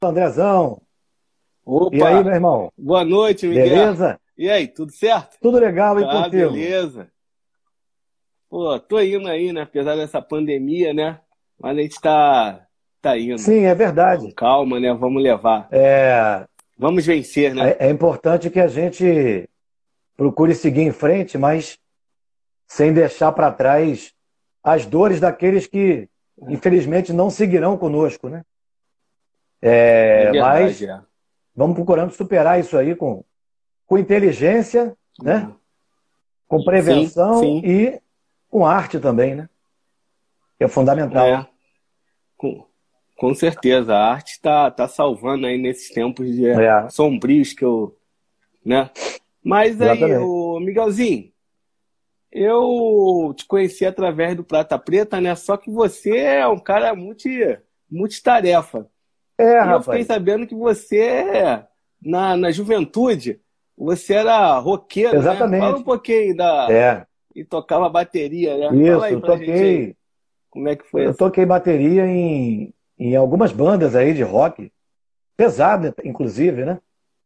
Andrezão. E aí, meu Opa, irmão? boa noite, Miguel. Beleza? E aí, tudo certo? Tudo legal e Tá, contigo? beleza. Pô, tô indo aí, né? Apesar dessa pandemia, né? Mas a gente tá indo. Sim, é Com verdade. calma, né? Vamos levar. É, Vamos vencer, né? é importante que a gente procure seguir em frente, mas sem deixar para trás as dores daqueles que, infelizmente, não seguirão conosco, né? É Mas verdade, é. vamos procurando superar isso aí com inteligência, né? Com Sim, prevenção sim. e com arte também, né? Que é fundamental. É, com, com certeza. A arte tá salvando aí nesses tempos É, sombrios que eu, né? Mas aí, exatamente. o Miguelzinho, eu te conheci através do Prata Preta, né? Só que você é um cara multitarefa. É, E eu fiquei rapaz. sabendo que você, na juventude, você era roqueiro, né? Fala um Exatamente. pouquinho É, e tocava bateria, né? Fala isso. aí pra gente aí, como é que foi Eu essa? toquei bateria em algumas bandas aí de rock, pesado, inclusive, né?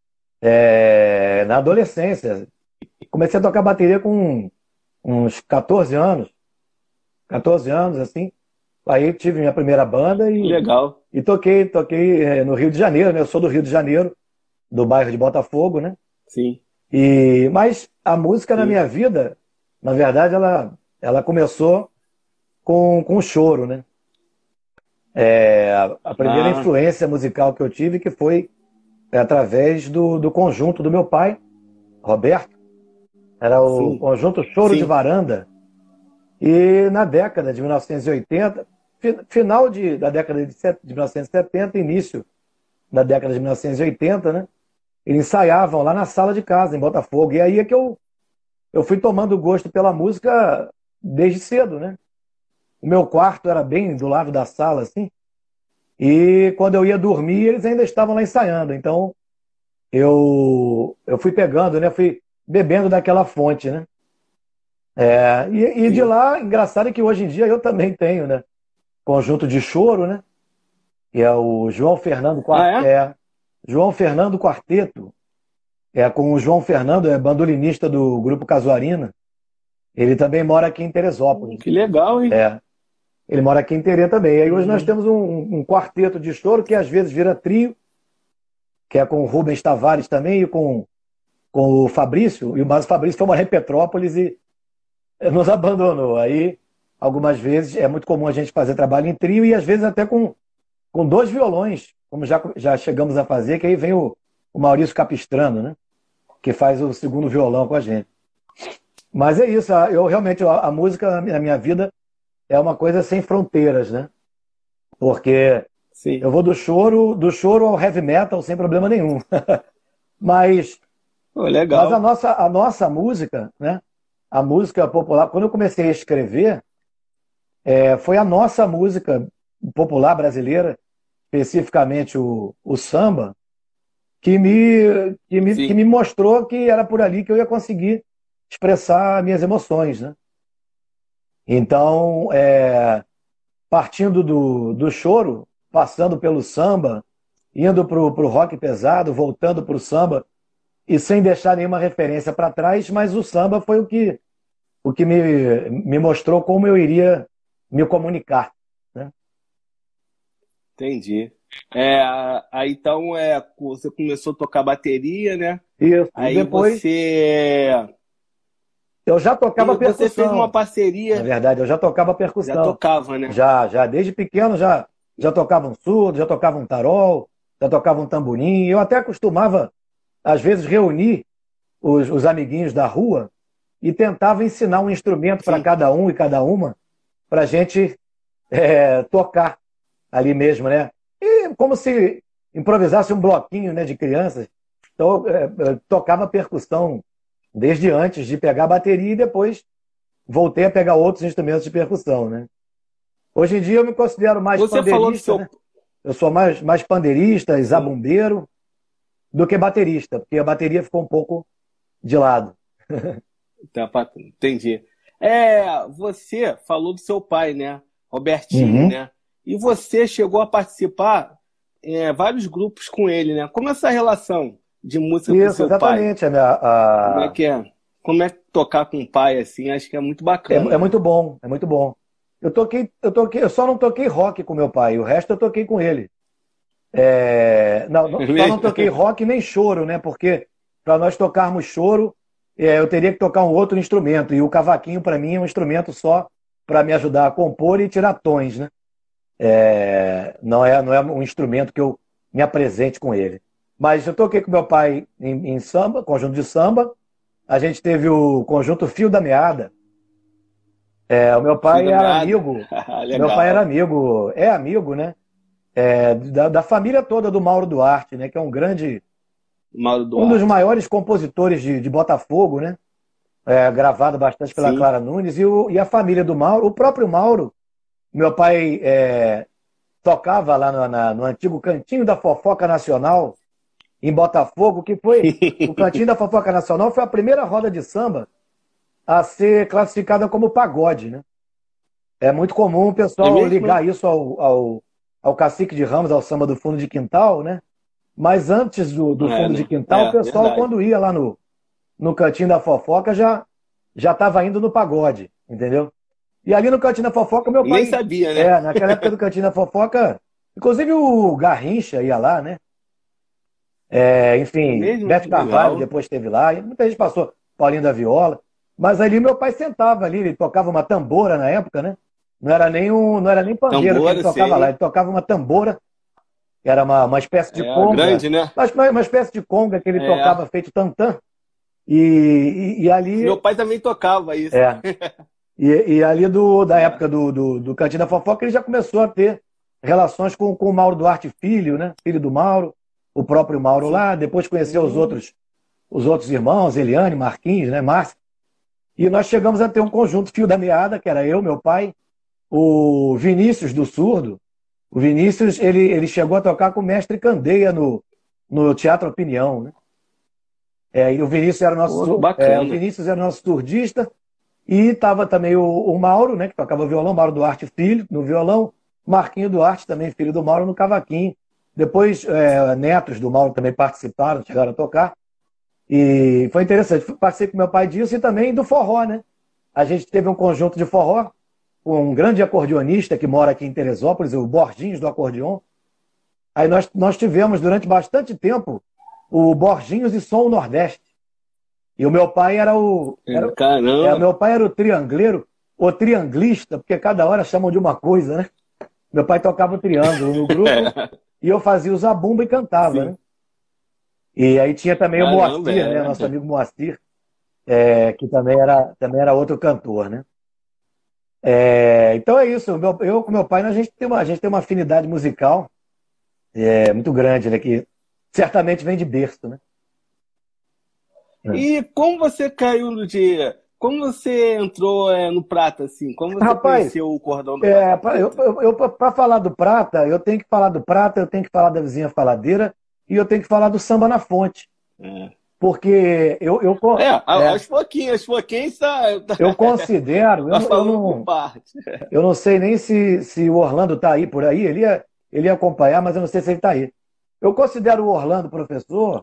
Na adolescência. Comecei a tocar bateria com uns 14 anos, 14 anos, assim. Aí tive minha primeira banda Que e, legal. e toquei no Rio de Janeiro, né? Eu sou do Rio de Janeiro, do bairro de Botafogo, né? Sim, Mas a música na sim. minha vida, na verdade, ela começou com o choro, né? A primeira Ah, influência musical que eu tive que foi através do conjunto do meu pai, Roberto, era o sim, conjunto Choro de sim. Varanda, e na década de 1980, final da década de 1970, início da década de 1980, né? Eles ensaiavam lá na sala de casa, em Botafogo, e aí é que eu fui tomando gosto pela música desde cedo, né? O meu quarto era bem do lado da sala, assim, e quando eu ia dormir, eles ainda estavam lá ensaiando. Então, eu fui pegando, né? Fui bebendo daquela fonte, né? E de Sim. lá, engraçado é que hoje em dia eu também tenho, né? Conjunto de choro, né? Que é o Ah, é? João Fernando Quarteto. É com o João Fernando, é bandolinista do grupo Casuarina. Ele também mora aqui em Teresópolis. Que legal, hein? É, ele mora aqui em Terê também. E aí hoje nós Uhum. temos um quarteto de choro que às vezes vira trio, que é com o Rubens Tavares também e com o Fabrício. Mas o Fabrício foi morar em Petrópolis e nos abandonou. Aí, algumas vezes, é muito comum a gente fazer trabalho em trio e às vezes até com dois violões, como já chegamos a fazer, que aí vem o Maurício Capistrano, né? Que faz o segundo violão com a gente. Mas é isso, eu realmente, a música na minha vida é uma coisa sem fronteiras, né? Porque Sim. eu vou do choro ao heavy metal sem problema nenhum. Mas, Pô, mas a legal. nossa, a nossa música, né? A música popular, quando eu comecei a escrever, foi a nossa música popular brasileira, especificamente o samba, que me Sim. mostrou que era por ali que eu ia conseguir expressar minhas emoções, né? Então, partindo do choro, passando pelo samba, indo pro rock pesado, voltando pro samba, e sem deixar nenhuma referência para trás, mas o samba foi o que me mostrou como eu iria me comunicar, né? Entendi. Aí então você começou a tocar bateria, né? Isso. E Aí depois eu já tocava você fez uma percussão. Na parceria, verdade, eu já tocava já percussão. tocava, né? Já desde pequeno já tocava um surdo, já tocava um tarol, já tocava um tamborim. Eu até costumava, às vezes, reunir os amiguinhos da rua e tentava ensinar um instrumento para Sim, cada um e cada uma, para a gente tocar ali mesmo, né? E como se improvisasse um bloquinho, né, de crianças. Então, eu tocava percussão desde antes de pegar a bateria e depois voltei a pegar outros instrumentos de percussão, né? Hoje em dia eu me considero mais você falou do pandeirista, seu. né? Eu sou mais pandeirista, Sim, zabumbeiro, do que baterista, porque a bateria ficou um pouco de lado. entendi. Você falou do seu pai, né? Robertinho, Uhum. né? E você chegou a participar. vários grupos com ele, né? Como é essa relação de música com Isso, seu pai? exatamente. Como é que é? Como é tocar com o pai assim? Acho que é muito bacana, É né? muito bom, é muito bom. Eu só não toquei rock com meu pai, o resto eu toquei com ele. É Só não mesmo? toquei rock nem choro, né? Porque para nós tocarmos choro, eu teria que tocar um outro instrumento. E o cavaquinho, para mim, é um instrumento só para me ajudar a compor e tirar tons, né? Não é um instrumento que eu me apresente com ele. Mas eu toquei com meu pai em samba, conjunto de samba. A gente teve o conjunto Fio da Meada. O meu Fio pai da era meada. amigo, meu pai era Legal. amigo, é amigo, né? Da família toda do Mauro Duarte, né? Que é Mauro um dos Duarte. maiores compositores de Botafogo, né? Gravado bastante pela Sim. Clara Nunes. E a família do Mauro, o próprio Mauro, meu pai tocava lá no antigo Cantinho da Fofoca Nacional, em Botafogo, que foi. O Cantinho da Fofoca Nacional foi a primeira roda de samba a ser classificada como pagode, né? É muito comum o É pessoal mesmo? É? ligar isso ao Cacique de Ramos, ao samba do fundo de quintal, né? Mas antes do É, fundo de né? quintal, o É, pessoal, verdade. quando ia lá no Cantinho da Fofoca, já estava indo no pagode, entendeu? E ali no Cantinho da Fofoca, meu Nem pai, sabia, né? naquela época do Cantinho da Fofoca, inclusive o Garrincha ia lá, né? É Enfim, mesmo? Beto Carvalho Legal. depois esteve lá, e muita gente passou, Paulinho da Viola. Mas ali meu pai sentava ali, ele tocava uma tambora na época, né? Não era nem pandeiro que ele Tambora, tocava lá, sei. ele tocava uma tambora, era uma espécie de É, conga, grande, né? mas uma espécie de conga que ele É. tocava feito tantã. E ali, Meu pai também tocava isso. é, e ali da É. época do Cantinho da Fofoca, ele já começou a ter relações com o Mauro Duarte Filho, né? Filho do Mauro, o próprio Mauro Sim. lá, depois conheceu Hum, os outros irmãos, Eliane, Marquinhos, né? Márcia. E nós chegamos a ter um conjunto Fio da Meada, que era eu, meu pai, o Vinícius do Surdo. O Vinícius, ele chegou a tocar com o Mestre Candeia no Teatro Opinião, né? E o Vinícius era pô, que o bacana. Vinícius era nosso surdista. E estava também o Mauro, né, que tocava violão, Mauro Duarte Filho, no violão, Marquinho Duarte, também filho do Mauro, no cavaquinho. Depois, netos do Mauro também participaram, chegaram a tocar. E foi interessante. Participei com meu pai disso e também do forró, né? A gente teve um conjunto de forró com um grande acordeonista que mora aqui em Teresópolis, o Borginhos do acordeon. Aí nós tivemos durante bastante tempo o Borginhos e Som Nordeste. E o meu pai o Caramba. meu pai era o triangleiro, o trianglista, porque cada hora chamam de uma coisa, né? Meu pai tocava o triângulo no grupo e eu fazia o zabumba e cantava, né? Sim. E aí tinha também o Caramba, Moacir, né? Nosso amigo Moacir, que também era outro cantor, né? Então é isso. Eu com meu pai, a gente tem uma afinidade musical muito grande, né? Que certamente vem de berço, né? E como você caiu no dia? Como você entrou no Prata, assim? Como você Rapaz, conheceu o cordão do Prata Preta? para falar do Prata, eu tenho que falar do Prata, eu tenho que falar da Vizinha Faladeira e eu tenho que falar do Samba na Fonte. É, Porque aos pouquinhos tá, eu considero, tá falando por parte. eu não sei nem se o Orlando está aí por aí, ele ia acompanhar, mas eu não sei se ele está aí. Eu considero o Orlando, professor,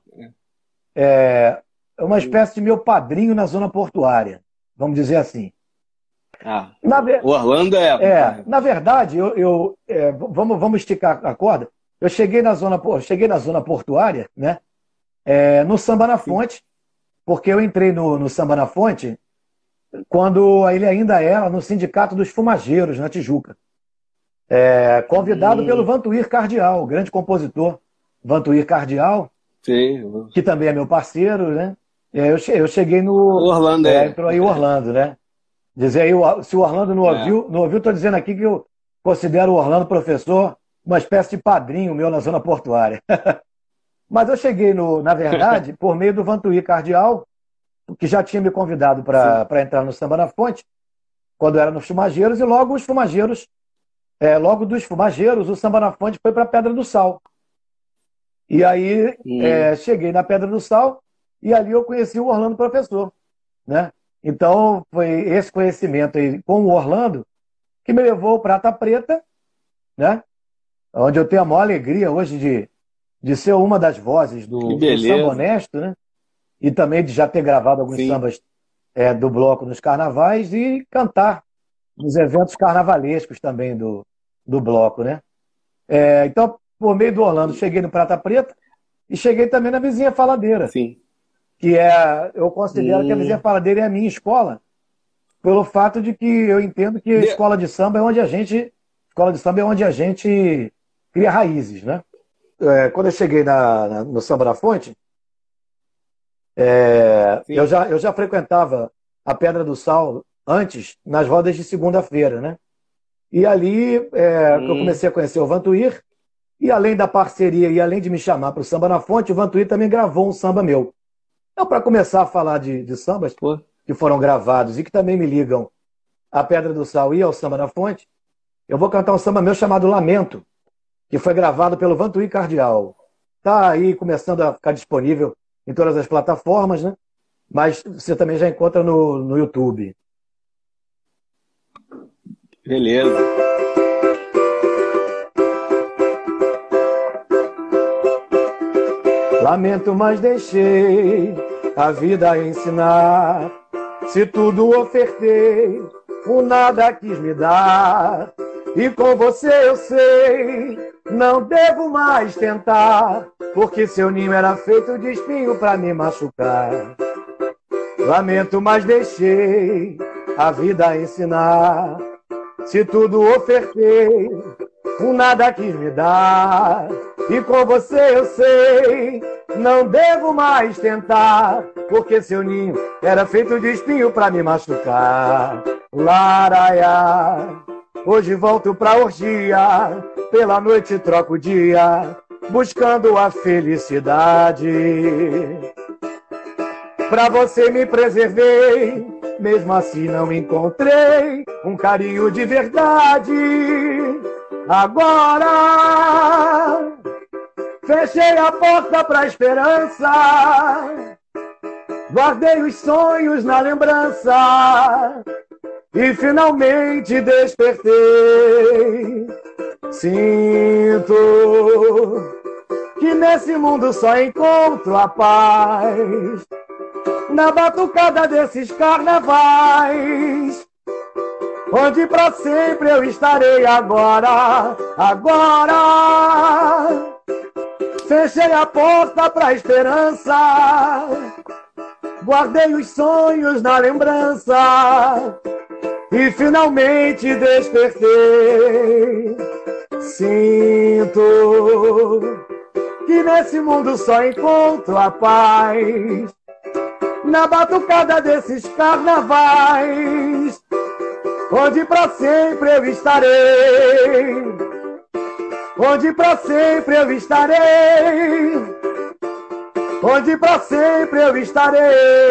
uma espécie de meu padrinho na zona portuária, vamos dizer assim. Ah, Na, ver- o Orlando na verdade, vamos esticar a corda. Eu cheguei na zona portuária, né? No Samba na sim. Fonte, porque eu entrei no Samba na Fonte quando ele ainda era no Sindicato dos Fumageiros, na Tijuca. Convidado pelo Hum, Vantuir Cardial, o grande compositor Vantuir Cardial, sei. que também é meu parceiro, né? Eu cheguei O Orlando entrou aí o Orlando, né? Dizer aí, se o Orlando é. não ouviu, estou dizendo aqui que eu considero o Orlando professor uma espécie de padrinho meu na zona portuária. Mas eu cheguei, na verdade, por meio do Vantuir Cardial, que já tinha me convidado Sim. para entrar no Samba na Fonte, quando era nos Fumageiros, e logo dos Fumageiros, o Samba na Fonte foi para Pedra do Sal. E aí Hum, cheguei na Pedra do Sal e ali eu conheci o Orlando professor, né? Então foi esse conhecimento aí com o Orlando que me levou ao Prata Preta, né? onde eu tenho a maior alegria hoje de ser uma das vozes Que do Samba beleza. Honesto, né? E também de já ter gravado alguns Sim. sambas do bloco nos carnavais e cantar nos eventos carnavalescos também do bloco, né? Então, por meio do Orlando, cheguei no Prata Preta e cheguei também na Vizinha Faladeira, Sim. que eu considero que a Vizinha Faladeira é a minha escola, pelo fato de que eu entendo que a De- escola de samba é onde a gente cria raízes, né? Quando eu cheguei no Samba da Fonte, eu Sim. já frequentava a Pedra do Sal antes, nas rodas de segunda-feira, né? E ali que eu comecei a conhecer o Vantuir, e além da parceria e além de me chamar para o Samba na Fonte, o Vantuir também gravou um samba meu. Então, para começar a falar de sambas Pô, que foram gravados e que também me ligam à Pedra do Sal e ao Samba na Fonte, eu vou cantar um samba meu chamado Lamento, que foi gravado pelo Vantuir Cardial. Está aí começando a ficar disponível em todas as plataformas, né? Mas você também já encontra no YouTube. beleza. Lamento, mas deixei a vida ensinar. Se tudo ofertei, o nada quis me dar. E com você eu sei, não devo mais tentar, porque seu ninho era feito de espinho pra me machucar. Lamento, mas deixei a vida ensinar. Se tudo ofertei, o nada quis me dar. E com você eu sei, não devo mais tentar, porque seu ninho era feito de espinho pra me machucar. Laraiá, hoje volto pra orgia, pela noite troco o dia, buscando a felicidade. Pra você me preservei, mesmo assim não encontrei um carinho de verdade. Agora fechei a porta pra esperança, guardei os sonhos na lembrança e finalmente despertei. Sinto que nesse mundo só encontro a paz na batucada desses carnavais, onde pra sempre eu estarei agora. Agora fechei a porta pra esperança, guardei os sonhos na lembrança e finalmente despertei. Sinto que nesse mundo só encontro a paz na batucada desses carnavais, onde pra sempre eu estarei, onde pra sempre eu estarei, onde pra sempre eu estarei.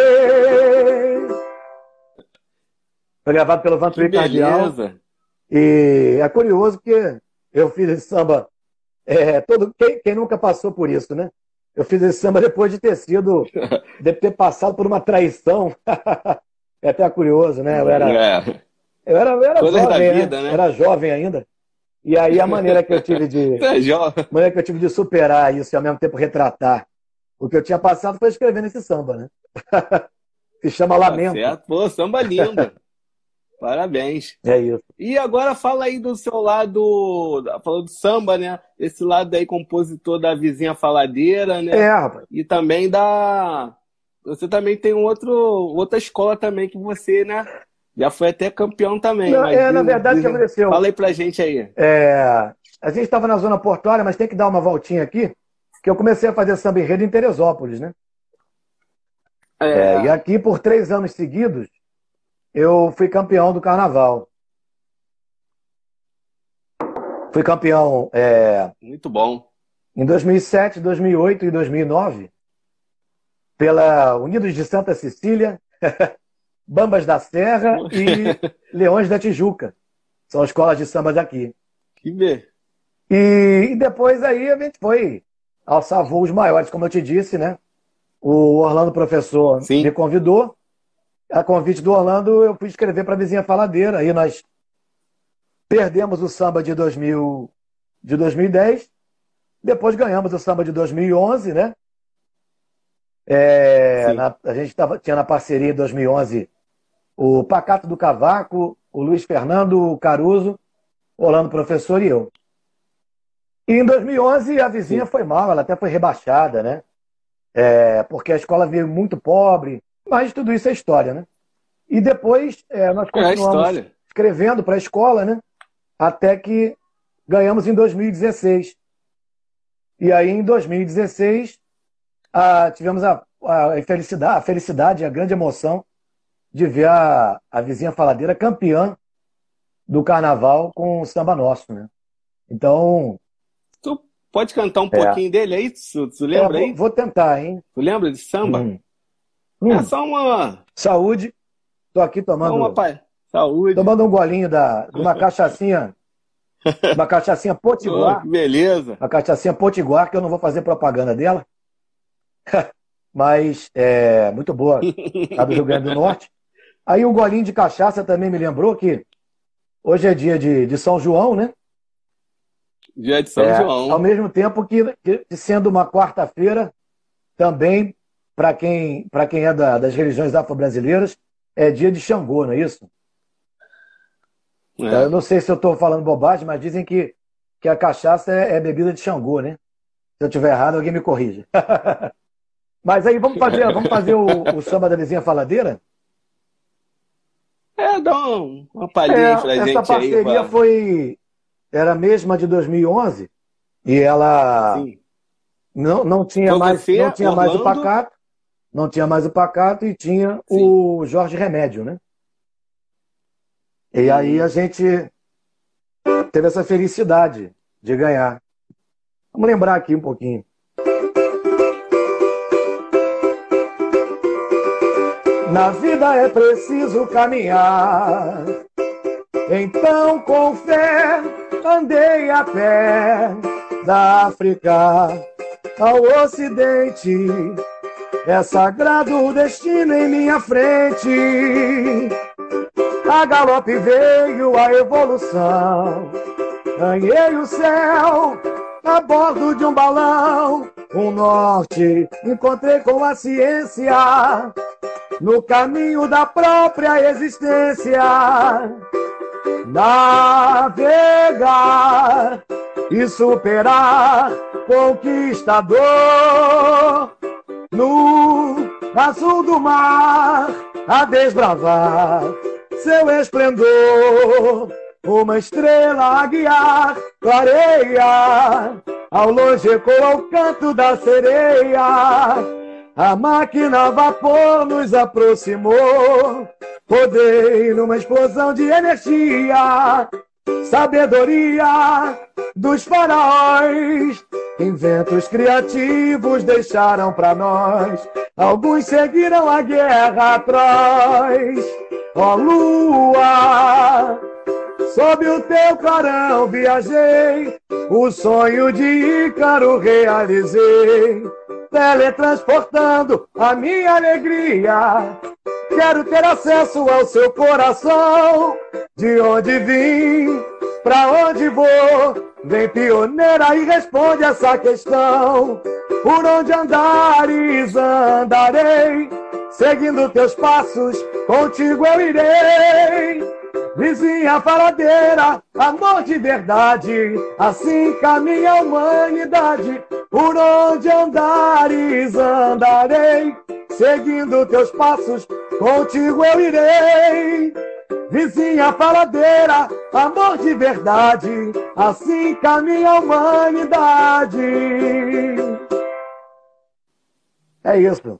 Foi gravado pelo Que Vantuir Cardial. beleza. E é curioso que eu fiz esse samba, quem nunca passou por isso, né? Eu fiz esse samba depois de ter passado por uma traição. É até curioso, né? É, Eu era coisas da jovem, né? vida, né? Era jovem ainda. E aí a maneira que eu tive Tu é jovem. de superar isso e ao mesmo tempo retratar o que eu tinha passado foi escrevendo esse samba, né? Se chama Tá Lamento. certo. Pô, samba lindo. Parabéns. É isso. E agora fala aí do seu lado, falou do samba, né? Esse lado aí, compositor da Vizinha Faladeira, né? Rapaz. E também você também tem outra escola também que você, né? Já foi até campeão também. Não, Mas na verdade, o que aconteceu? Fala aí pra gente aí. A gente estava na zona portuária, mas tem que dar uma voltinha aqui, que eu comecei a fazer samba enredo em Teresópolis, né? E aqui, por 3 anos seguidos, eu fui campeão do carnaval. Fui campeão Muito bom. em 2007, 2008 e 2009, pela Unidos de Santa Cecília, Bambas da Serra e Leões da Tijuca. São escolas de samba daqui. Que bem. E depois aí a gente foi alçar voos maiores, como eu te disse, né? O Orlando Professor Sim. me convidou. A convite do Orlando, eu fui escrever para a Vizinha Faladeira. Aí nós perdemos o samba de 2007 de 2010. Depois ganhamos o samba de 2011, né? Sim. A gente tinha na parceria em 2011 o Pacato do Cavaco, o Luiz Fernando Caruso, Orlando Professor e eu. E em 2011 a vizinha Sim. foi mal, ela até foi rebaixada, né? Porque a escola veio muito pobre, mas tudo isso é história, né? E depois nós É a continuamos história. escrevendo para a escola, né? Até que ganhamos em 2016. E aí, em 2016, tivemos a felicidade, a grande emoção de ver a vizinha Faladeira campeã do carnaval com o samba nosso, né? Então, Tu pode cantar um é, pouquinho dele aí? Tu lembra vou, aí? vou tentar, hein? Tu lembra de samba? Hum. É Hum. só Saúde. Tô aqui uma saúde. tomando um golinho de uma cachaçinha Oh, que potiguar, beleza. uma cachaçinha potiguar, que eu não vou fazer propaganda dela, mas é muito boa, lá do Rio Grande do Norte. Aí o golinho de cachaça também me lembrou que hoje é dia de São João, né? Dia de São Ao João. mesmo tempo que sendo uma quarta-feira, também, para quem é das religiões afro-brasileiras, é dia de Xangô, não é isso? Eu É. não sei se eu estou falando bobagem, mas dizem que a cachaça é bebida de Xangô, né? Se eu estiver errado, alguém me corrija. Mas aí vamos fazer o samba da vizinha faladeira? Dá uma palhinha aí pra Essa gente aí. parceria era a mesma de 2011 e ela Sim. não tinha Foi mais, não você, tinha mais o Orlando? Pacato, não tinha mais o Pacato e tinha Sim. o Jorge Remédio, né? E aí a Hum. gente teve essa felicidade de ganhar. Vamos lembrar aqui um pouquinho. Na vida é preciso caminhar, então com fé andei a pé da África ao Ocidente. É sagrado o destino em minha frente. A galope veio a evolução. Ganhei o céu a bordo de um balão. O norte encontrei com a ciência no caminho da própria existência. Navegar e superar conquistador no azul do mar a desbravar seu esplendor. Uma estrela a guiar, clareia, ao longe ecoa o canto da sereia. A máquina a vapor nos aproximou, rodei numa explosão de energia. Sabedoria dos faraós, inventos criativos deixaram para nós. Alguns seguiram a guerra atroz. Ó lua, sob o teu clarão viajei, o sonho de Ícaro realizei, teletransportando a minha alegria. Quero ter acesso ao seu coração, de onde vim, pra onde vou. Vem pioneira e responde essa questão. Por onde andares, andarei, seguindo teus passos, contigo eu irei. Vizinha faladeira, amor de verdade, assim caminha a humanidade. Por onde andares, andarei, seguindo teus passos, contigo eu irei. Vizinha faladeira, amor de verdade, assim caminha a humanidade. É isso.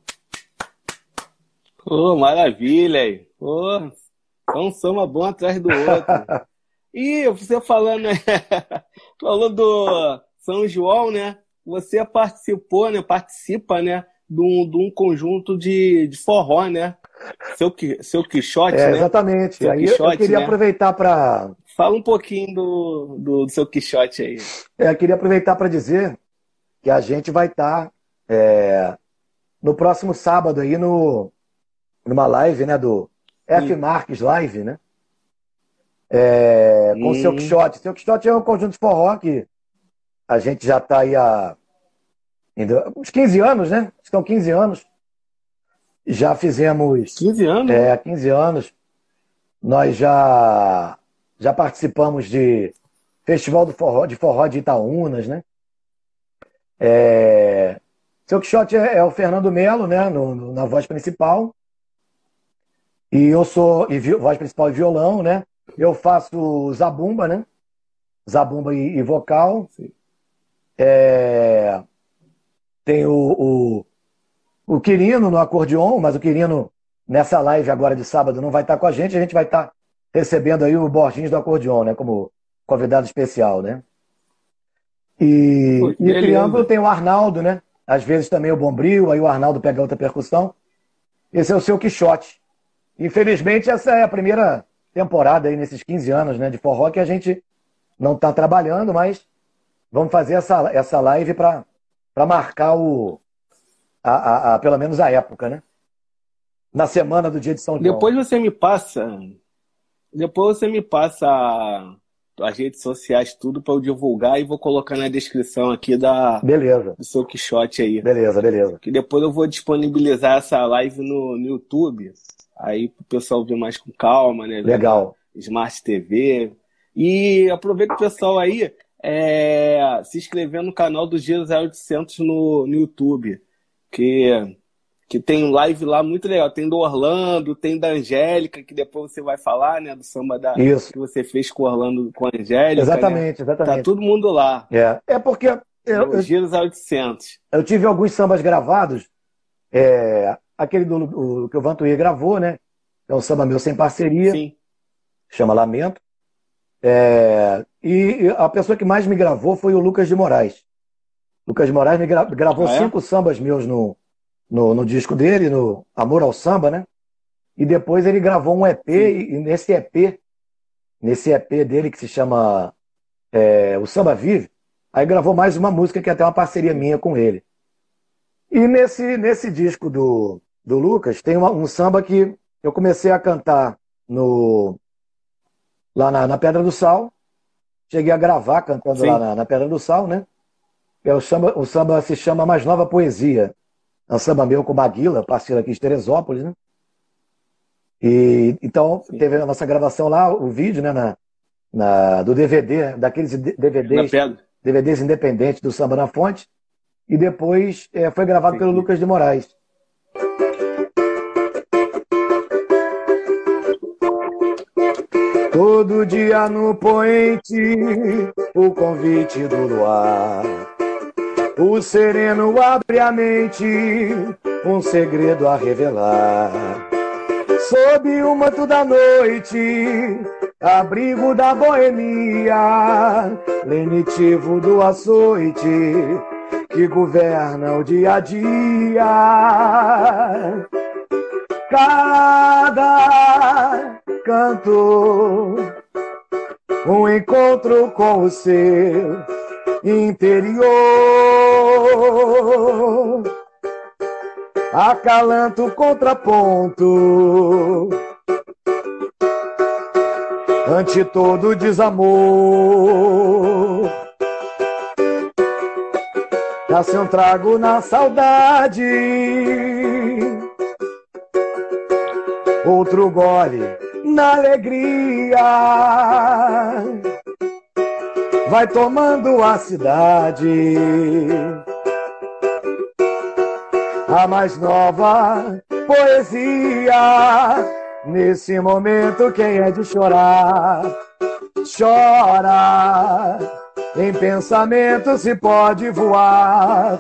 Oh, maravilha aí. Oh, é um samba bom atrás do outro. E você falando, né? Falou do São João, né? Você participou, né? Participa, né? De um conjunto de forró, né? Seu Quixote, né? Exatamente. Seu Aí eu Quixote, queria né? aproveitar para Fala um pouquinho do seu Quixote aí. dizer que a gente vai estar no próximo sábado aí numa live, né, do F Sim. Marques Live, né, com o Seu Hum, Quixote. Seu Quixote é um conjunto de forró que A gente já está aí há uns 15 anos, né? Estão 15 anos. Já fizemos... 15 anos? 15 anos. Nós já participamos de Festival de Forró de Itaúnas, né? Seu Quixote é o Fernando Melo, né? Na voz principal. E eu sou voz principal e violão, né? Eu faço zabumba, né? Zabumba e vocal. Tem o Quirino no acordeon, mas o Quirino, nessa live agora de sábado, não vai estar com a gente vai estar recebendo aí o Borginhos do acordeon, né? Como convidado especial, né? E triângulo tem o Arnaldo, né? Às vezes também o Bombril, aí o Arnaldo pega outra percussão. Esse é o Seu Quixote. Infelizmente, essa é a primeira temporada aí nesses 15 anos, né, de forró que a gente não está trabalhando, mas vamos fazer essa live para marcar pelo menos a época, né? Na semana do dia de São João. Depois você me passa as redes sociais, tudo para eu divulgar e vou colocar na descrição aqui do Seu Quixote aí. Beleza. Que depois eu vou disponibilizar essa live no YouTube, aí pro pessoal ver mais com calma, né? Legal. Smart TV. E aproveita o pessoal aí se inscrever no canal do Giro 0800 no YouTube, que tem live lá muito legal. Tem do Orlando, tem da Angélica, que depois você vai falar, né? Do samba que você fez com o Orlando, com a Angélica. Exatamente. Tá todo mundo lá. É porque... Giro 0800. Eu tive alguns sambas gravados. Aquele que o Vantuí gravou, né? É um samba meu sem parceria. Sim. Chama Lamento. E a pessoa que mais me gravou foi o Lucas de Moraes. Lucas de Moraes me gravou 5 sambas meus no disco dele, no Amor ao Samba, né? E depois ele gravou um EP, e nesse EP dele que se chama O Samba Vive, aí gravou mais uma música que é até uma parceria minha com ele. E nesse disco do Lucas tem um samba que eu comecei a cantar lá na Pedra do Sal. Cheguei a gravar cantando lá na Pedra do Sal, né? O samba se chama Mais Nova Poesia. É um samba meu com Maguila, parceiro aqui de Teresópolis, né? E então teve a nossa gravação lá, o vídeo, né? Do DVD, daqueles DVDs independentes do Samba na Fonte. E depois foi gravado pelo Lucas de Moraes. Todo dia no poente, o convite do luar. O sereno abre a mente, um segredo a revelar. Sob o manto da noite, abrigo da boemia, lenitivo do açoite, que governa o dia a dia. Cada canto, um encontro com o seu interior, acalanta o contraponto ante todo desamor. Nasce um trago na saudade, outro gole na alegria, vai tomando a cidade, a mais nova poesia. Nesse momento quem é de chorar, chora, em pensamento se pode voar.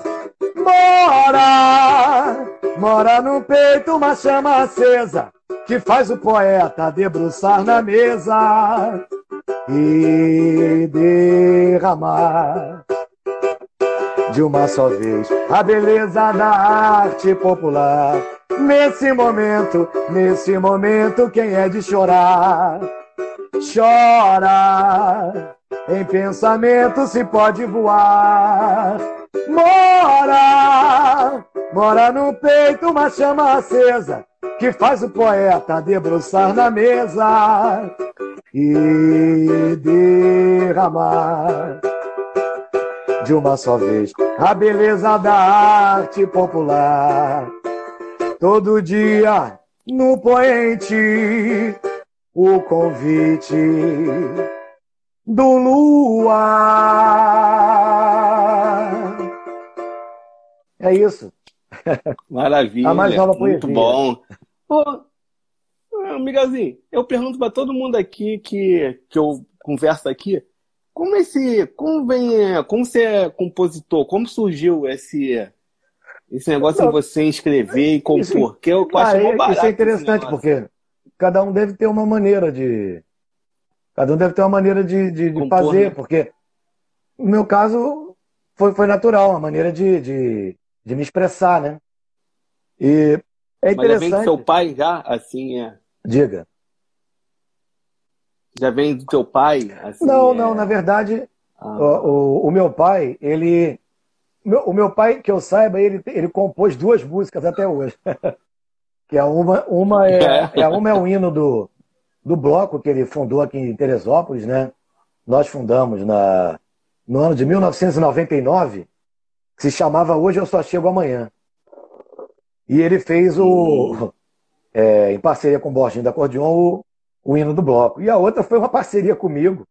Mora no peito uma chama acesa, que faz o poeta debruçar na mesa e derramar de uma só vez a beleza da arte popular. Nesse momento quem é de chorar, chora, em pensamento se pode voar. Mora no peito uma chama acesa, que faz o poeta debruçar na mesa e derramar de uma só vez. A beleza da arte popular. Todo dia no poente, o convite do luar. É isso. Maravilha. A mais nova poesia. Muito bom. Pô, Miguelzinho, eu pergunto para todo mundo aqui que eu converso aqui, como você é compositor? Como surgiu esse negócio de você escrever e compor? Que eu acho mó barato. Isso é interessante, porque cada um deve ter uma maneira de compor, fazer, né? Porque no meu caso foi natural, uma maneira de me expressar, né? E é interessante. Mas já vem do seu pai já, assim, Diga. Já vem do teu pai? Assim, não, na verdade, o meu pai, o meu pai, que eu saiba, ele compôs 2 músicas até hoje. Que uma é o hino do bloco que ele fundou aqui em Teresópolis, né? Nós fundamos no ano de 1999, que se chamava Hoje Eu Só Chego Amanhã. E ele fez em parceria com o Borginho da Acordeon, o hino do bloco. E a outra foi uma parceria comigo,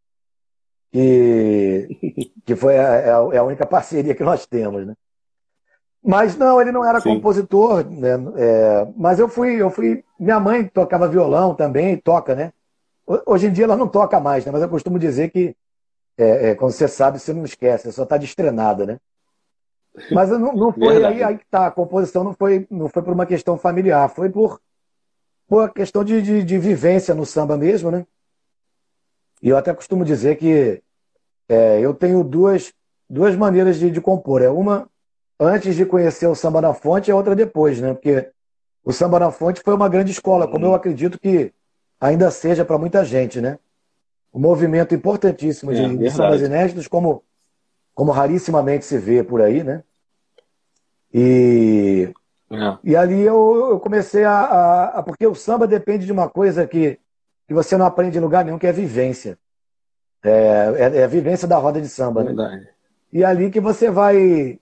que foi a única parceria que nós temos, né? Mas não, ele não era compositor, né? Mas eu fui. Minha mãe tocava violão também, toca, né? Hoje em dia ela não toca mais, né? Mas eu costumo dizer que quando você sabe, você não esquece, você só está destrenada, né? Mas não foi aí que tá. A composição não foi por uma questão familiar, foi por uma questão de vivência no samba mesmo, né? E eu até costumo dizer que eu tenho duas maneiras de compor. Uma antes de conhecer o samba na fonte, e a outra depois, né? Porque o samba na fonte foi uma grande escola, como eu acredito que ainda seja para muita gente, né? Um movimento importantíssimo de sambas inéditos, como rarissimamente se vê por aí, né? E ali eu comecei porque o samba depende de uma coisa que você não aprende em lugar nenhum, que é vivência. É a vivência da roda de samba, né? E ali que você vai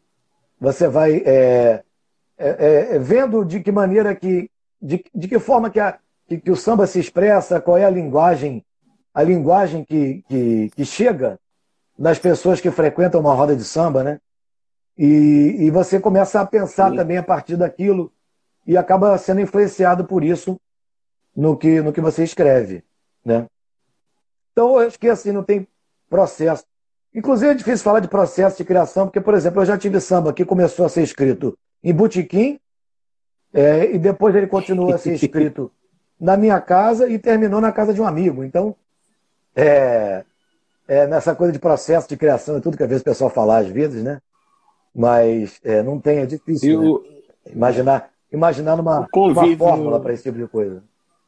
vendo de que maneira de que forma que o samba se expressa, qual é a linguagem que chega nas pessoas que frequentam uma roda de samba, né? E você começa a pensar também a partir daquilo e acaba sendo influenciado por isso no que você escreve, né? Então, eu acho que assim, não tem processo. Inclusive, é difícil falar de processo de criação, porque, por exemplo, eu já tive samba que começou a ser escrito em botequim, e depois ele continua a ser escrito na minha casa e terminou na casa de um amigo. Então, nessa coisa de processo de criação e tudo que às vezes o pessoal fala às vezes, né? Mas não tem, é difícil, né? Imaginar uma fórmula para esse tipo de coisa.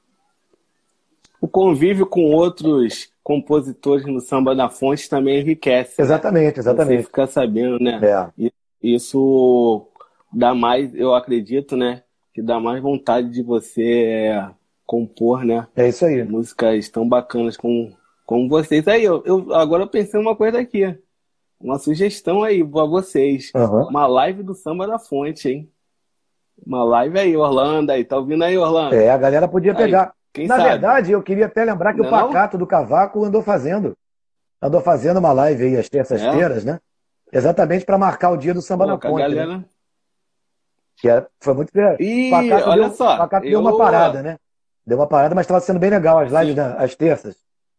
O convívio com outros compositores no samba da fonte também enriquece. Exatamente, né? Exatamente. Você fica sabendo, né? Isso dá mais, eu acredito, né? Que dá mais vontade de você compor, né? É isso aí. Músicas tão bacanas como vocês. Aí, agora eu pensei uma coisa aqui. Uma sugestão aí pra vocês. Uma live do samba da fonte, hein? Uma live aí, Orlando. Aí, tá ouvindo aí, Orlando? A galera podia pegar. Na sabe? verdade, eu queria até lembrar que o Pacato do Cavaco andou fazendo uma live aí às terças-feiras, né? Exatamente para marcar o dia do samba na fonte. Galera... Né? Foi muito grande. Olha só. O Pacato deu uma parada, né? Deu uma parada, mas estava sendo bem legal as lives às terças.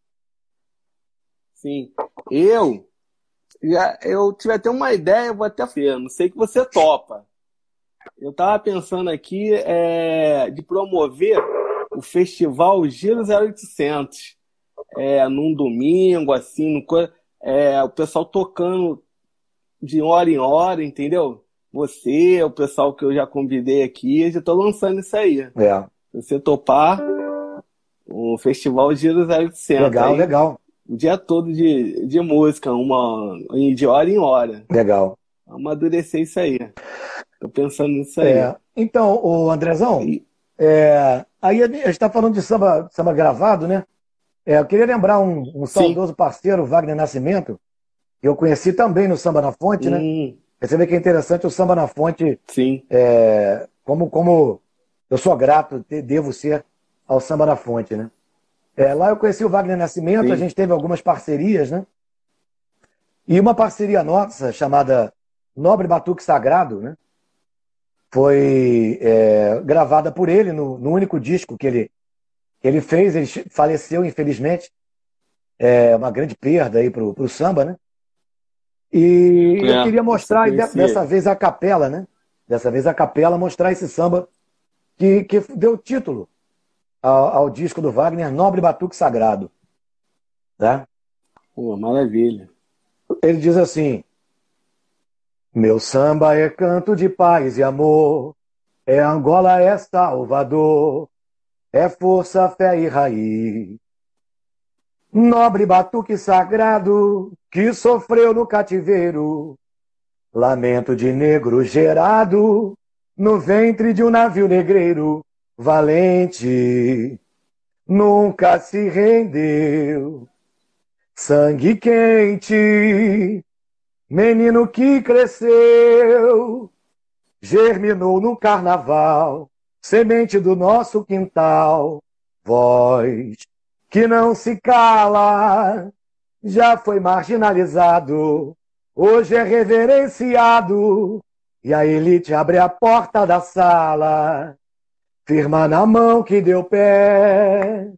Sim. Eu tive até uma ideia, eu vou até ver, não sei que você topa. Eu estava pensando aqui de promover o festival Giro 0800 num domingo, assim, o pessoal tocando de hora em hora, entendeu? Você, o pessoal que eu já convidei aqui, já estou lançando isso aí. Se você topar, o festival Giro 0800. Legal, aí, legal. O dia todo de música, de hora em hora. Legal. Amadurecer isso aí. Tô pensando nisso aí. Então, o Andrezão, aí a gente está falando de samba gravado, né? Eu queria lembrar um saudoso parceiro, Wagner Nascimento, eu conheci também no Samba na Fonte, né? Você vê que é interessante o Samba na Fonte, Sim. como eu sou grato, devo ser ao Samba na Fonte, né? Lá eu conheci o Wagner Nascimento, Sim. a gente teve algumas parcerias, né? E uma parceria nossa, chamada Nobre Batuque Sagrado, né? Foi gravada por ele no único disco que ele fez. Ele faleceu, infelizmente. É uma grande perda aí pro samba, né? E eu queria mostrar dessa vez a capela, né? Dessa vez a capela mostrar esse samba que deu título ao disco do Wagner, Nobre Batuque Sagrado. Tá? Pô, maravilha. Ele diz assim: meu samba é canto de paz e amor, é Angola, é Salvador, é força, fé e raiz. Nobre batuque sagrado que sofreu no cativeiro, lamento de negro gerado no ventre de um navio negreiro valente, nunca se rendeu. Sangue quente, menino que cresceu, germinou no carnaval, semente do nosso quintal, voz que não se cala, já foi marginalizado, hoje é reverenciado, e a elite abre a porta da sala, firma na mão que deu pé,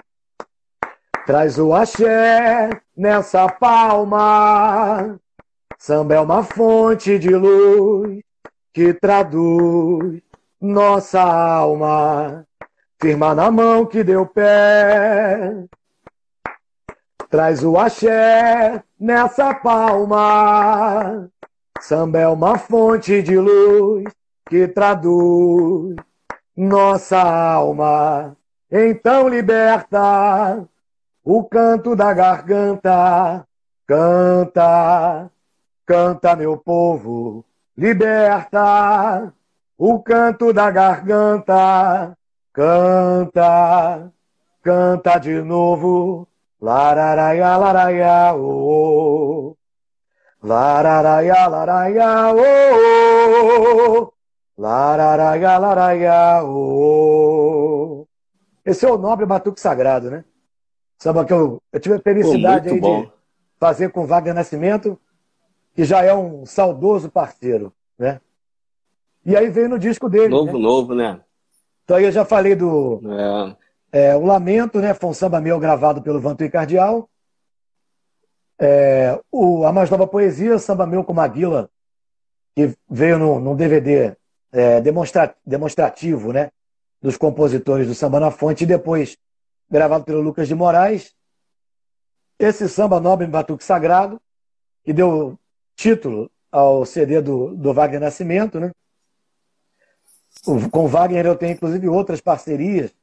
traz o axé nessa palma, samba é uma fonte de luz que traduz nossa alma, firma na mão que deu pé, traz o axé nessa palma, samba é uma fonte de luz que traduz nossa alma, então liberta o canto da garganta, canta, canta meu povo, liberta o canto da garganta, canta, canta de novo, lararaia, lararaia, oh, lararaia, lararaia, oh, lararaia, lararaia, oh. Esse é o Nobre Batuque Sagrado, né? Samba que eu tive a felicidade aí de fazer com Wagner Nascimento, que já é um saudoso parceiro, né? E aí veio no disco dele, Novo, né? Então aí eu já falei do O Lamento, né? Foi um samba meu gravado pelo Vantuí Cardial. A mais nova poesia, samba meu com Maguila, que veio num DVD demonstrativo, né? Dos compositores do Samba na Fonte, e depois gravado pelo Lucas de Moraes. Esse samba Nobre Batuque Sagrado, que deu título ao CD do Wagner Nascimento, né? Com o Wagner eu tenho, inclusive, outras parcerias.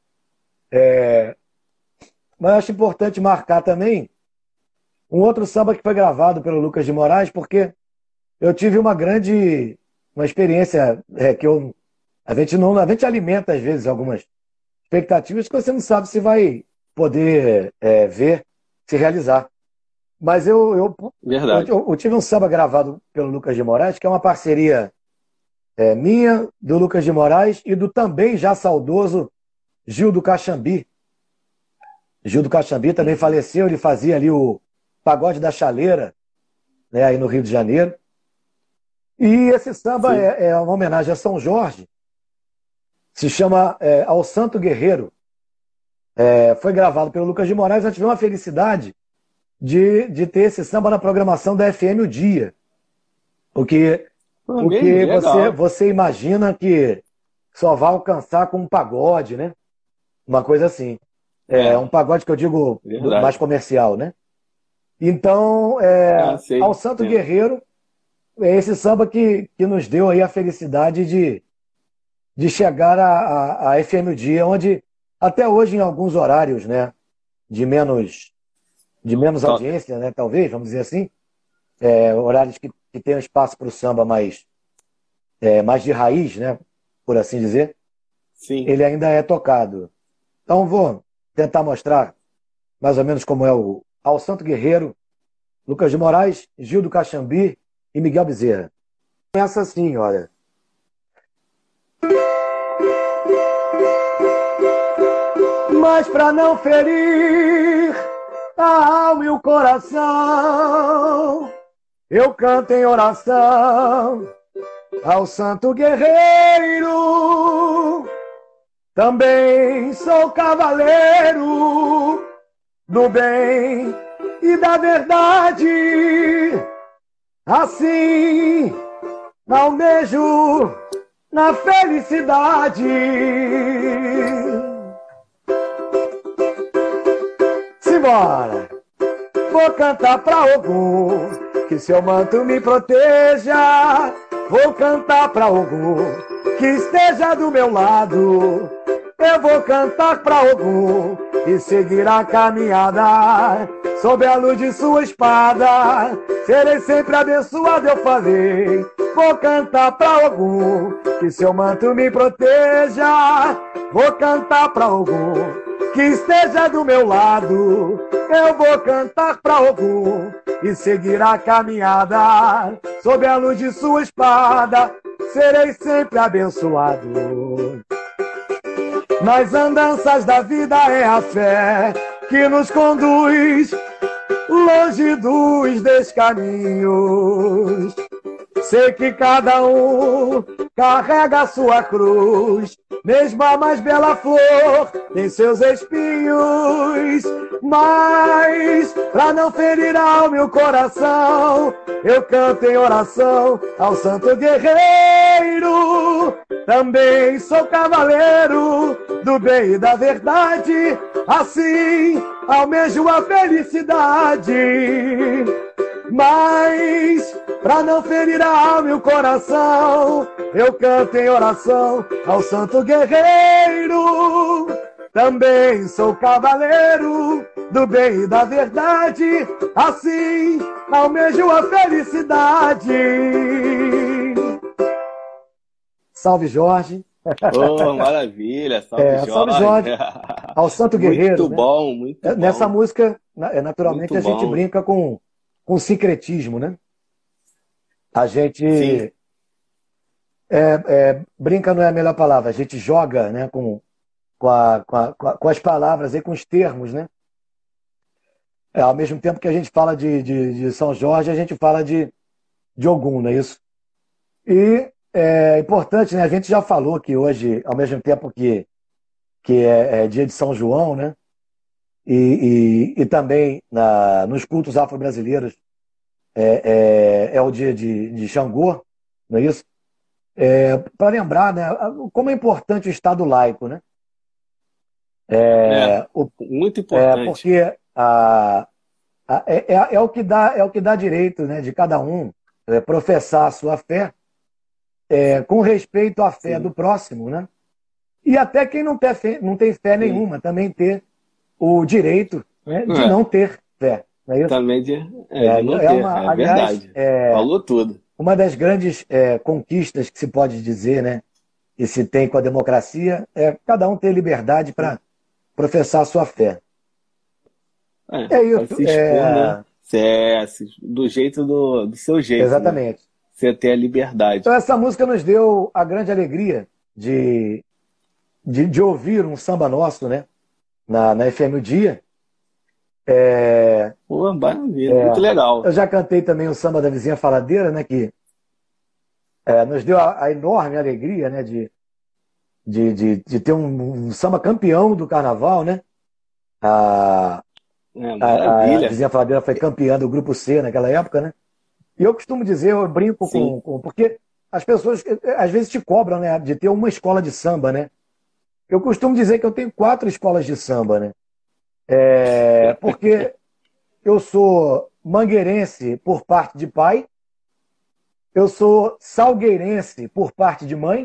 Mas eu acho importante marcar também um outro samba que foi gravado pelo Lucas de Moraes, porque eu tive uma experiência que a gente alimenta, às vezes, algumas expectativas que você não sabe se vai poder ver, se realizar. Mas eu tive um samba gravado pelo Lucas de Moraes, que é uma parceria minha, do Lucas de Moraes e do também já saudoso Gil do Caxambi. Gil do Caxambi também faleceu, ele fazia ali o Pagode da Chaleira, né, aí no Rio de Janeiro. E esse samba é uma homenagem a São Jorge, se chama Ao Santo Guerreiro. Foi gravado pelo Lucas de Moraes. Eu tive uma felicidade de ter esse samba na programação da FM O Dia. Porque você imagina que só vai alcançar com um pagode, né? Uma coisa assim. Um pagode que eu digo mais comercial, né? Então, Ao Santo Guerreiro, é esse samba que nos deu aí a felicidade de chegar a FM O Dia, onde até hoje em alguns horários, né, de menos audiência, né, talvez, vamos dizer assim, horários que tem espaço para o samba mais de raiz, né, por assim dizer, ele ainda é tocado. Então vou tentar mostrar mais ou menos como é o Ao Santo Guerreiro, Lucas de Moraes, Gil do Caxambi e Miguel Bezerra. Começa assim, olha. Mas para não ferir a alma e o coração, eu canto em oração ao santo guerreiro. Também sou cavaleiro do bem e da verdade. Assim almejo na felicidade. Simbora! Vou cantar pra Ogum, que seu manto me proteja. Vou cantar pra Ogum, que esteja do meu lado. Eu vou cantar pra Ogum e seguir a caminhada sob a luz de sua espada. Serei sempre abençoado, eu falei. Vou cantar pra Ogum, que seu manto me proteja. Vou cantar pra Ogum, que esteja do meu lado. Eu vou cantar pra Ogum e seguir a caminhada sob a luz de sua espada. Serei sempre abençoado. Nas andanças da vida é a fé que nos conduz longe dos descaminhos. Sei que cada um carrega a sua cruz, mesmo a mais bela flor tem seus espinhos. Mas, pra não ferir a alma e o coração, eu canto em oração ao santo guerreiro. Também sou cavaleiro do bem e da verdade. Assim, almejo a felicidade. Mas, pra não ferir a alma e o coração, eu canto em oração ao santo guerreiro. Também sou cavaleiro do bem e da verdade. Assim, almejo a felicidade. Salve, Jorge. Oh, maravilha, salve, Jorge. Salve, Jorge. Ao santo guerreiro. Muito bom, muito bom. Nessa música, naturalmente, muito a gente bom. brinca com sincretismo, né? A gente brinca não é a melhor palavra, a gente joga, né, com as palavras e com os termos, né? Ao mesmo tempo que a gente fala de São Jorge, a gente fala de Ogum, não é isso? E é importante, né? A gente já falou que hoje, ao mesmo tempo que é dia de São João, né? E também nos cultos afro-brasileiros é o dia de Xangô, não é isso? Para lembrar, né, como é importante o Estado laico, né? Muito importante. Porque é o que dá direito, né, de cada um professar a sua fé com respeito à fé do próximo, né? E até quem não tem fé nenhuma também ter o direito, né, de não ter fé. Não é isso? Também de não ter, aliás, verdade. Falou tudo. Uma das grandes conquistas que se pode dizer, né, e se tem com a democracia, é cada um ter liberdade para professar a sua fé. Isso. Se expor, né? Do jeito do seu jeito. Exatamente. Né? Você ter a liberdade. Então essa música nos deu a grande alegria de ouvir um samba nosso, né, na FM O Dia. Maravilha, muito legal. Eu já cantei também o samba da Vizinha Faladeira, né, que nos deu a enorme alegria, né, de ter um samba campeão do carnaval, né? A Vizinha Faladeira foi campeã do Grupo C naquela época, né? E eu costumo dizer, eu brinco porque as pessoas às vezes te cobram, né, de ter uma escola de samba, né? Eu costumo dizer que eu tenho 4 escolas de samba, né? Porque eu sou mangueirense por parte de pai, eu sou salgueirense por parte de mãe,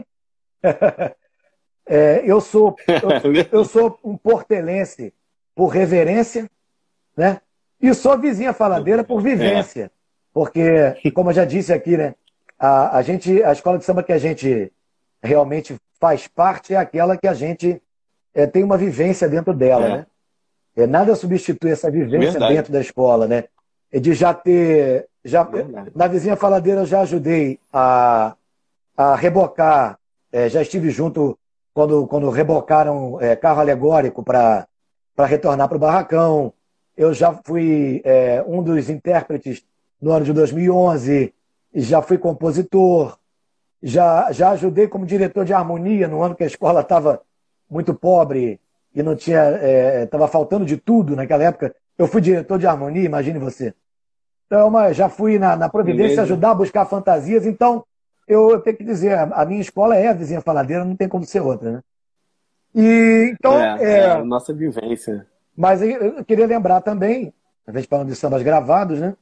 eu sou um portelense por reverência, né? E sou Vizinha Faladeira por vivência. Porque, como eu já disse aqui, né, a escola de samba que a gente realmente faz parte é aquela que a gente tem uma vivência dentro dela, né? Nada substitui essa vivência dentro da escola, né? de já ter. Na Vizinha Faladeira eu já ajudei a rebocar, já estive junto quando rebocaram carro alegórico para retornar para o Barracão. Eu já fui um dos intérpretes no ano de 2011, já fui compositor, já ajudei como diretor de harmonia no ano que a escola estava muito pobre e não tinha, estava faltando de tudo naquela época. Eu fui diretor de harmonia, imagine você. Então, já fui na Providência ajudar a buscar fantasias, então eu tenho que dizer, a minha escola é a Vizinha Faladeira, não tem como ser outra, né? E, então, é a nossa vivência. Mas eu queria lembrar também, a gente falando de sambas gravados, né?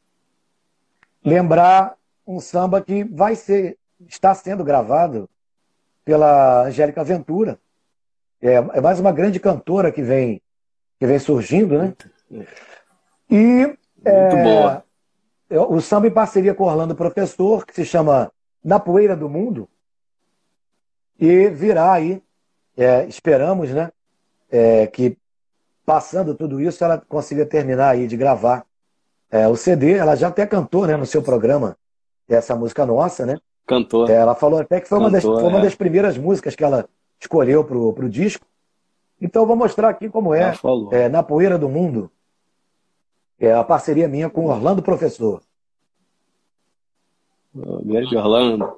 Lembrar um samba que está sendo gravado pela Angélica Ventura. É mais uma grande cantora que vem surgindo, né? E muito boa. O samba em parceria com Orlando Professor, que se chama Na Poeira do Mundo, e virá aí, esperamos, né? Que passando tudo isso, ela consiga terminar aí de gravar o CD. Ela já até cantou, né, no seu programa essa música nossa, né? Cantou. Ela falou até que foi uma das primeiras músicas que ela escolheu pro disco. Então eu vou mostrar aqui como Na Poeira do Mundo. É a parceria minha com Orlando Professor. Grande Orlando.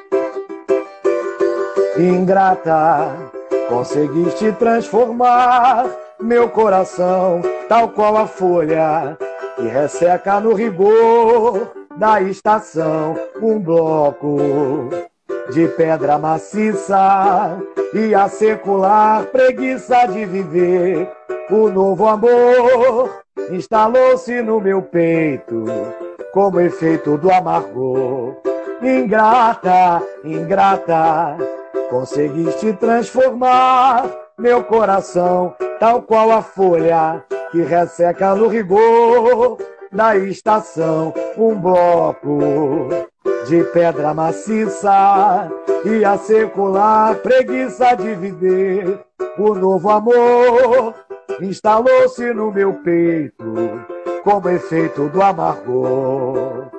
Ingrata, conseguiste transformar meu coração, tal qual a folha que resseca no rigor da estação. Um bloco de pedra maciça e a secular preguiça de viver. O novo amor instalou-se no meu peito como efeito do amargor. Ingrata, ingrata, conseguiste transformar meu coração, tal qual a folha que resseca no rigor da estação. Um bloco de pedra maciça e a secular preguiça de viver. O novo amor instalou-se no meu peito como efeito do amargor.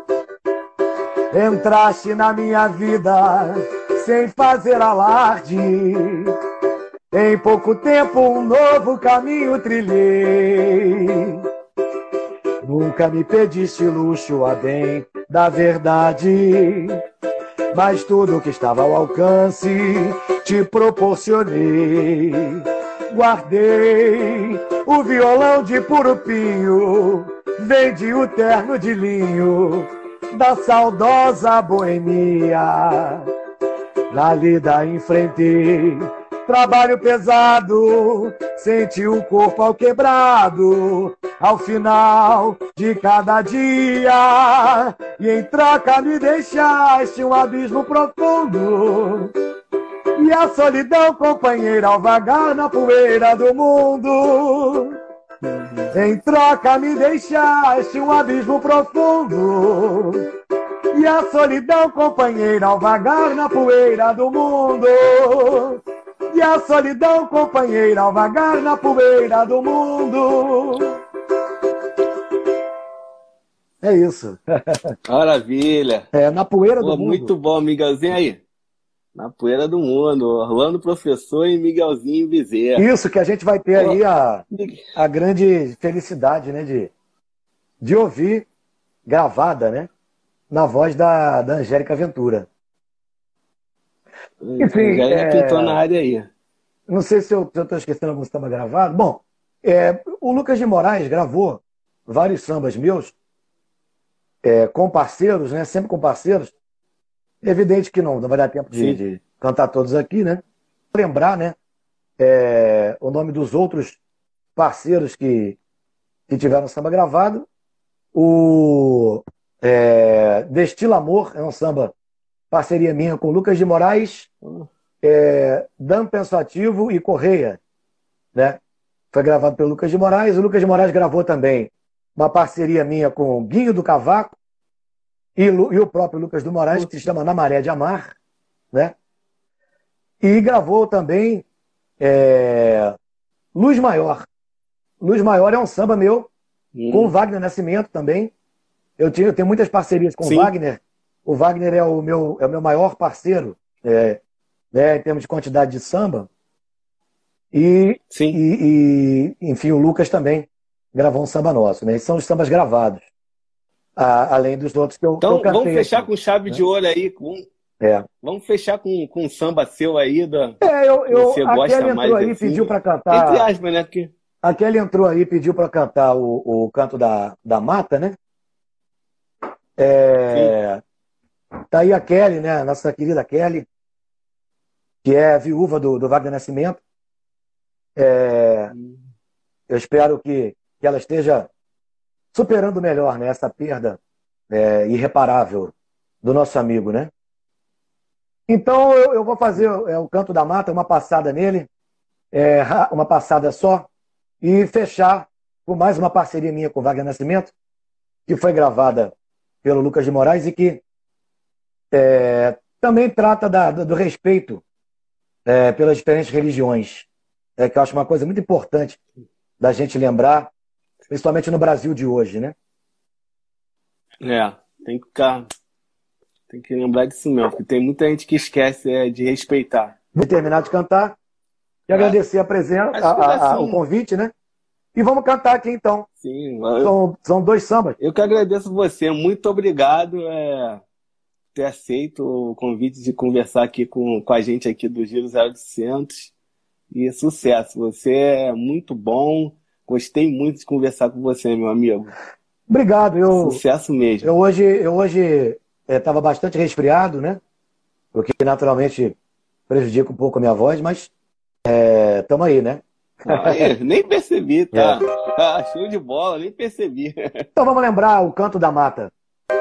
Entraste na minha vida sem fazer alarde. Em pouco tempo um novo caminho trilhei. Nunca me pediste luxo a bem da verdade, mas tudo que estava ao alcance te proporcionei. Guardei o violão de puro pinho, vendi o terno de linho da saudosa boemia. Na lida enfrentei trabalho pesado, senti o corpo ao quebrado ao final de cada dia, e em troca me deixaste um abismo profundo e a solidão companheira ao vagar na poeira do mundo. Em troca me deixaste um abismo profundo e a solidão companheira ao vagar na poeira do mundo. E a solidão companheira ao vagar na poeira do mundo. É isso. Maravilha. Na poeira do mundo. Muito bom, Miguelzinho aí. Na poeira do mundo. Orlando Professor e Miguelzinho Bezerra. Isso, que a gente vai ter aí a grande felicidade, né, de ouvir gravada, né, na voz da Angélica Ventura. Enfim, já pintou na área aí. Não sei se eu estou esquecendo algum samba gravado. Bom, o Lucas de Moraes gravou vários sambas meus com parceiros, né? Sempre com parceiros. Evidente que não vai dar tempo de cantar todos aqui, né? Lembrar, né? O nome dos outros parceiros que tiveram samba gravado. O Destila Amor é um samba parceria minha com Lucas de Moraes, Dan Pensativo e Correia, né? Foi gravado pelo Lucas de Moraes. O Lucas de Moraes gravou também uma parceria minha com Guinho do Cavaco e o próprio Lucas de Moraes, que se chama Na Maré de Amar, né? E gravou também Luz Maior. Luz Maior é um samba meu com o Wagner Nascimento também. Eu tenho muitas parcerias com o Wagner. O Wagner é o meu maior parceiro, né, em termos de quantidade de samba. Enfim, o Lucas também gravou um samba nosso, né? Esses são os sambas gravados, além dos outros que eu Então, cantei. Vamos fechar aqui, com chave de ouro aí. Vamos fechar com um samba seu aí. Você a gosta Kelly mais entrou aí, assim, pediu para cantar. Entre aspas, né? Porque... A Kelly entrou aí, pediu para cantar o Canto da Mata, né? Tá aí a Kelly, né? Nossa querida Kelly, que é viúva do Wagner Nascimento. Eu espero que ela esteja superando melhor, né, essa perda irreparável do nosso amigo, né? Então eu vou fazer o Canto da Mata, uma passada nele, uma passada só, e fechar com mais uma parceria minha com o Wagner Nascimento, que foi gravada pelo Lucas de Moraes e que também trata do respeito pelas diferentes religiões, que eu acho uma coisa muito importante da gente lembrar, principalmente no Brasil de hoje, né? Tem que lembrar disso mesmo, porque tem muita gente que esquece de respeitar. Vou terminar de cantar e agradecer a presença, o convite, né? E vamos cantar aqui então. Sim, são 2 sambas. Eu que agradeço você, muito obrigado por ter aceito o convite de conversar aqui com a gente aqui do Giro 0800. E sucesso, você é muito bom, gostei muito de conversar com você, meu amigo. Obrigado. Sucesso mesmo. Eu hoje estava bastante resfriado, né? O que naturalmente prejudica um pouco a minha voz, mas estamos aí, né? Nem percebi, tá? Show de bola, nem percebi. Então vamos lembrar o Canto da Mata.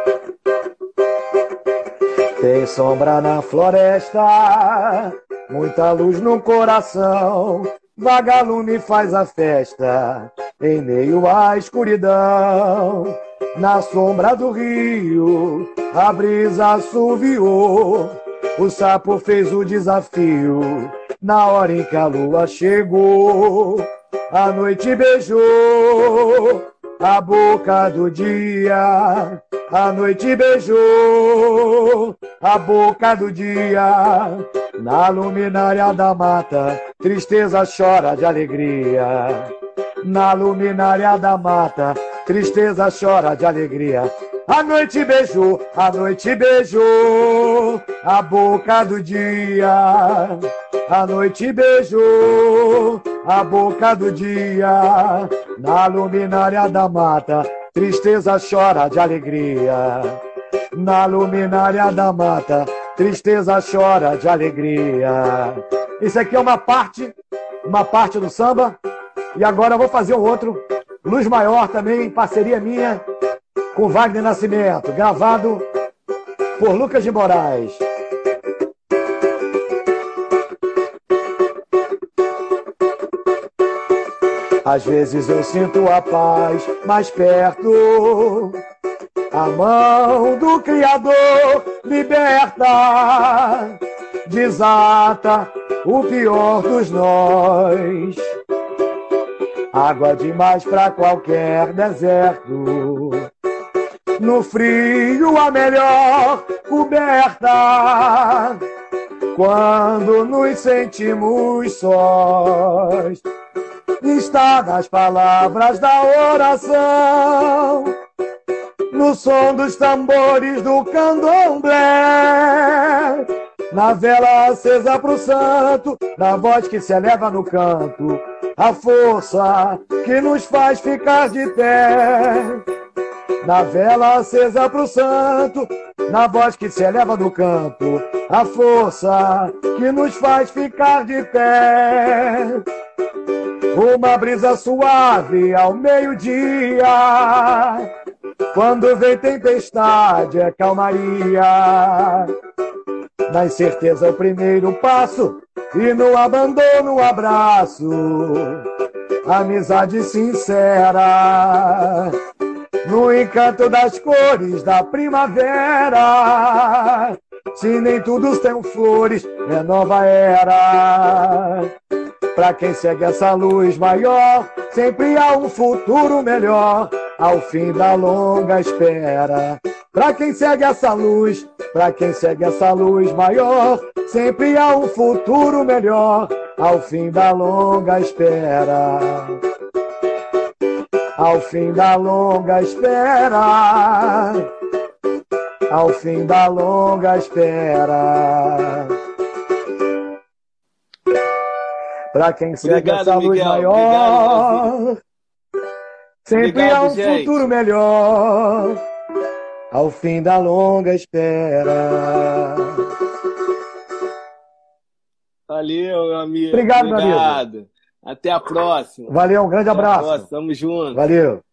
Tem sombra na floresta, muita luz no coração, vagalume faz a festa, em meio à escuridão. Na sombra do rio, a brisa assoviou, o sapo fez o desafio, na hora em que a lua chegou, a noite beijou a boca do dia, a noite beijou a boca do dia. Na luminária da mata, tristeza chora de alegria. Na luminária da mata, tristeza chora de alegria. A noite beijou a boca do dia. A noite beijou a boca do dia. Na luminária da mata, tristeza chora de alegria. Na luminária da mata, tristeza chora de alegria. Isso aqui é uma parte do samba. E agora eu vou fazer um outro, Luz Maior também, parceria minha com Wagner Nascimento, gravado por Lucas de Moraes. Às vezes eu sinto a paz mais perto, a mão do Criador liberta, desata o pior dos nós. Água demais pra qualquer deserto, no frio a melhor coberta, quando nos sentimos sós. Está nas palavras da oração, no som dos tambores do candomblé, na vela acesa pro santo, na voz que se eleva no canto, a força que nos faz ficar de pé. Na vela acesa pro santo, na voz que se eleva no canto, a força que nos faz ficar de pé. Uma brisa suave ao meio-dia, quando vem tempestade é calmaria. Na incerteza o primeiro passo, e no abandono o abraço. Amizade sincera, no encanto das cores da primavera. Se nem todos têm flores, é nova era. Pra quem segue essa luz maior, sempre há um futuro melhor. ao fim da longa espera. Pra quem segue essa luz, pra quem segue essa luz maior, sempre há um futuro melhor, ao fim da longa espera. Ao fim da longa espera, ao fim da longa espera. Pra quem segue essa luz Miguel. maior, Obrigado, sempre há um gente. futuro melhor, ao fim da longa espera. Valeu, meu amigo. Obrigado, meu amigo. Até a próxima. Valeu, um grande abraço. Tamo junto. Valeu.